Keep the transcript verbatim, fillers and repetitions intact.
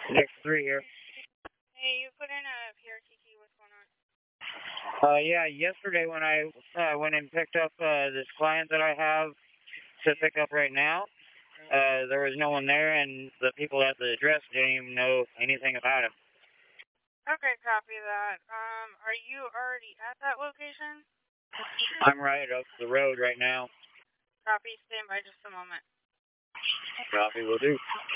Next three here. Hey, you put in a P R T key. What's going on? Uh, yeah, yesterday when I uh, went and picked up uh, this client that I have to pick up right now, uh, there was no one there, and the people at the address didn't even know anything about him. Okay, copy that. Um, are you already at that location? I'm right up the road right now. Copy, stand by just a moment. Copy will do.